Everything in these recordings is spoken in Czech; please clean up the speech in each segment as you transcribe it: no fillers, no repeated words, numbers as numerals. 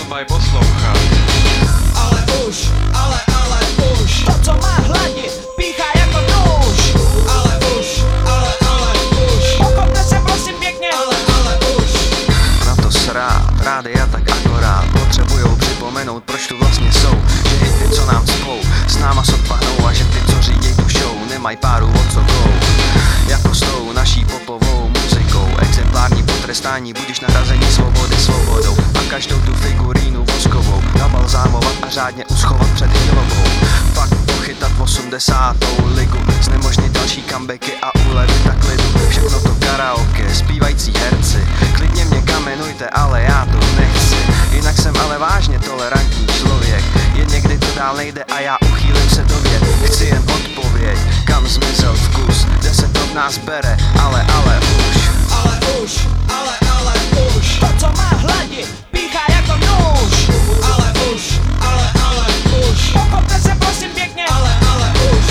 mají poslouchat. Ale už to, co má hladit, píchá jako nůž. Ale už pochopte se prosím pěkně. Ale už na to srát, rádia tak akorát potřebujou připomenout, proč tu vlastně jsou. Že i ty, co nám cpou, s náma sotva hnou, a že ty, co říděj tu show, nemají páru od co jdou. Jako s tou naší popovou muzikou, exemplární potrestání, budeš nahrazení svobody svobodou. A každou tu figurínu voskovou nabalzámovat a řádně uschovat před chvilobou. Pak pochytat 80. ligu, znemožnit další comebacky a úlevy tak klidu. Všechno to karaoke, zpívající herci, klidně mě kamenujte, ale já to nechci. Jinak jsem ale vážně tolerantní člověk, jen někdy to dál nejde a já uchýlím se do věd. Chci jen odpověď, kam zmizel vkus, kde se to v nás bere, ale už. Ale už to, co má hladit, píchá jako nůž. Ale už pochopte se prosím pěkně. Ale už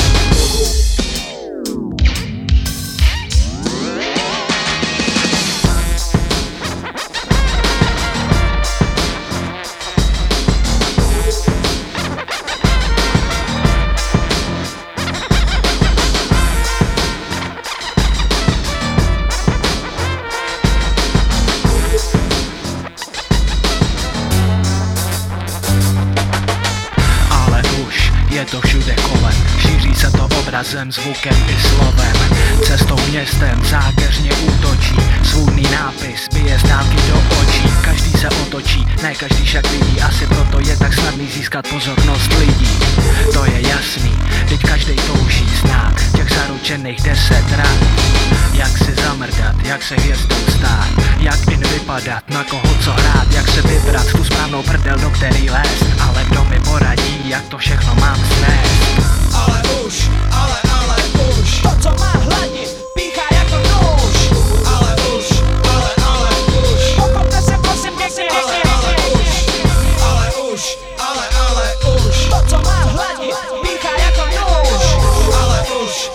je to všude kolem, šíří se to obrazem, zvukem i slovem. Cestou městem zákeřně útočí, svůdný nápis bije z dálky do očí. Každý se otočí, ne každý však vidí, asi proto je tak snadný získat pozornost lidí. To je jasný, teď každej touží znát těch zaručených 10 rad. Jak si zamrdat, jak se hvězdou stát, jak in vypadat, na koho co hrát, jak se vybrat tu správnou prdel, do který lézt. Ale kdo mi poradí, jak to všechno mám snést. Ale už to, co má hladit, píchá jako nůž. Ale už pochopte se prosím pěkně. Ale už to, co má hladit, píchá jako nůž. Ale už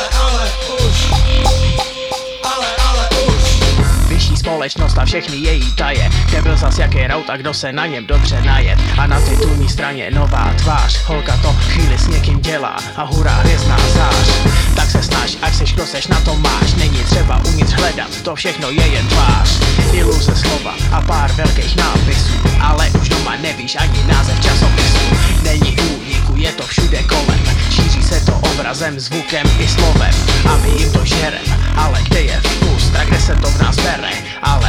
Vyšší společnost a všechny její taje, kde byl zas jaký raut a kdo se na něm dobře najet. A na titulní straně nová tvář, holka to chvíli s někým dělá a hurá hvězdná zář. Tak se snaž, ať seš kdo seš, na to máš, není třeba uvnitř hledat, to všechno je jen tvář. Iluze slova a pár velkých nápisů, ale už doma nevíš ani název časopisu. Není úniku, je to všude kolem, šíří se to obrazem, zvukem i slovem. A my jim to žerem, ale kde je vkus, tak kde se to v nás bere. Ale